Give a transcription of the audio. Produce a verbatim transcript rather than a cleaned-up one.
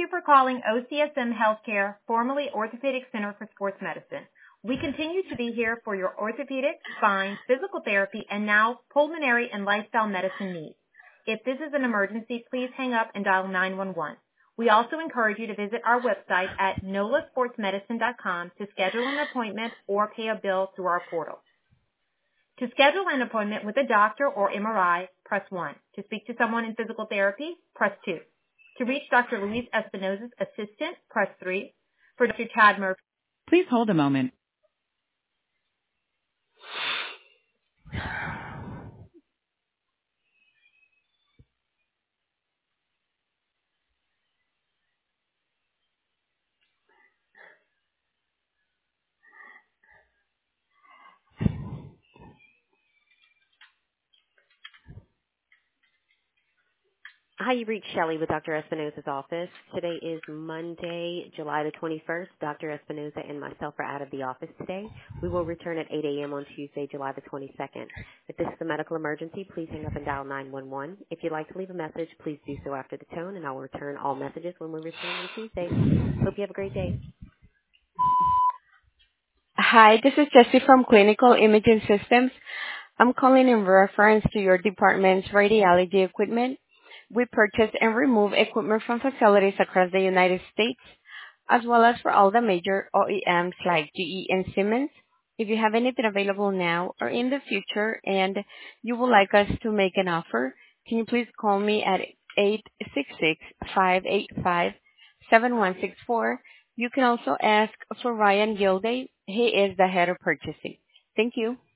you for calling O C S M Healthcare, formerly Orthopedic Center for Sports Medicine. We continue to be here for your orthopedic, spine, physical therapy, and now pulmonary and lifestyle medicine needs. If this is an emergency, please hang up and dial nine one one. We also encourage you to visit our website at nola sports medicine dot com to schedule an appointment or pay a bill through our portal. To schedule an appointment with a doctor or M R I, press one. To speak to someone in physical therapy, press two. To reach Doctor Luis Espinosa's assistant, press three. For Doctor Chad Murphy, please hold a moment. Hi, you reached Shelley with Doctor Espinosa's office. Today is Monday, July the twenty-first. Doctor Espinosa and myself are out of the office today. We will return at eight a.m. on Tuesday, July the twenty-second. If this is a medical emergency, please hang up and dial nine one one. If you'd like to leave a message, please do so after the tone, and I will return all messages when we return on Tuesday. Hope you have a great day. Hi, this is Jessie from Clinical Imaging Systems. I'm calling in reference to your department's radiology equipment. We purchase and remove equipment from facilities across the United States, as well as for all the major O E Ms like G E and Siemens. If you have anything available now or in the future and you would like us to make an offer, can you please call me at eight six six, five eight five, seven one six four. You can also ask for Ryan Gilday. He is the head of purchasing. Thank you.